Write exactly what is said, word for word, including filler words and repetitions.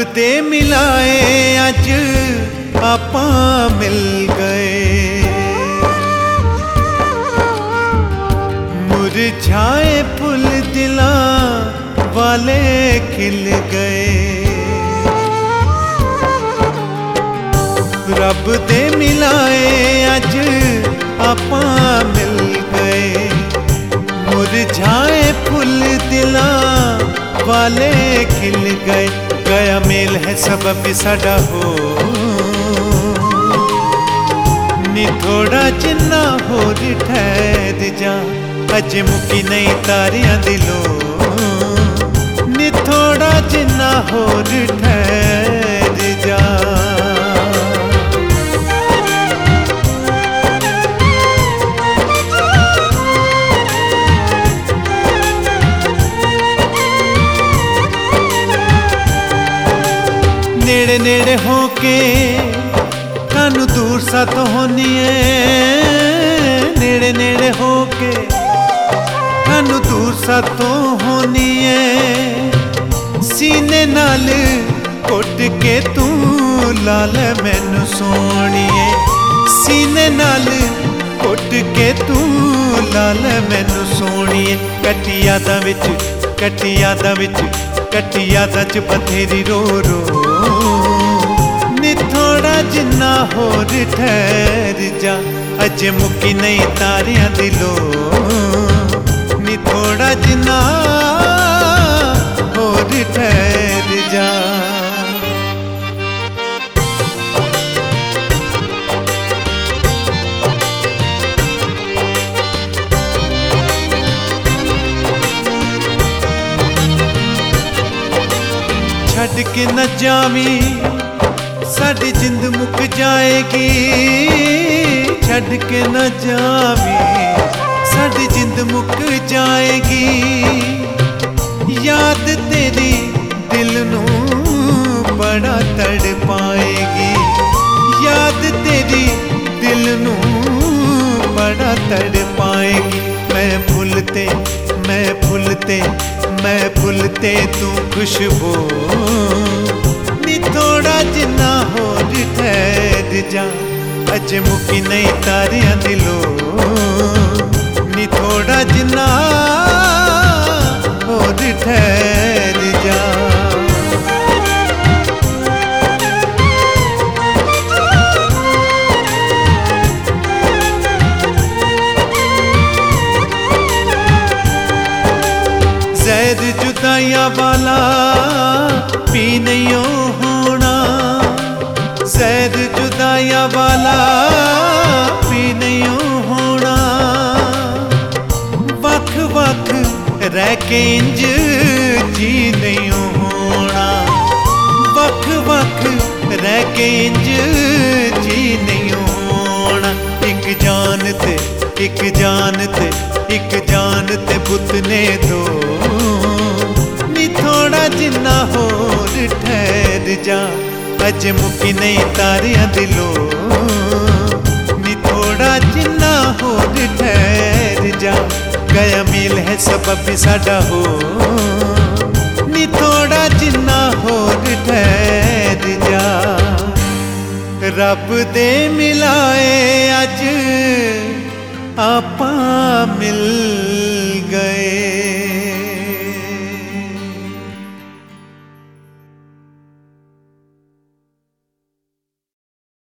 दे मिलाए अज आपां मिल गए। मुरझाए फुल दिलां वाले खिल गए। रब दे मिलाए अज आपां मिल गए। मुरझाए फुल दिलां वाले खिल गए। गया मेल है सबब साडा हो नी थोड़ा जिन्ना होर ठहर जा। अज मुकी नहीं तारियां दिलों नी थोड़ा जिन्ना होर ठहर जा। नेड़े नेड़े होके कानू दूर साथ होनी है। नेड़े नेड़े होके कानू दूर साथ होनी है। सीने नाल कुट के तू लाल मैनू सोहणीए। सीने नाल कुट के तू लाल मैनू सोहणीए। कटी यादां विच कटी यादां विच कटी यादां च बथेरी रो रो नी थोड़ा जिन्ना होर ठहर जा। अज मुकी नहीं तारियां दिलों नी थोड़ा जिन्ना होर ठहर जा। छड़ के न जावी साडी जिंद मुक जाएगी। छड़ के न जावी साडी जिंद मुक जाएगी। याद तेरी दिल नू बड़ा तड़ पाएगी। याद तेरी दिल नू बड़ा तड़ पाएगी। मैं भूलते मैं भूलते मैं भूलते तू खुशबू नी थोड़ा जिन्ना होर ठहर जा। अज मुकी नहीं तारियां दिलों नी थोड़ा जिन्ना होर ठहर जा। ज़हर जुदाइयां वाला पी नहीं होना। ज़हर जुदाइयां वाला पी नहीं होना। वख वख रह के इंज जी नहीं होना। वख वख रह के इंज जी नहीं होना। एक जान ते एक जान ते एक जान ते पुत ने दो नी थोड़ा जिन्ना होर ठहर जा। अज मुकी नहीं तारियां दिलों नी थोड़ा जिन्ना होर ठहर जा। गया मेल है सबब साडा हो नी थोड़ा जिन्ना होर ठहर जा। रब दे मिलाए अज आपां मिल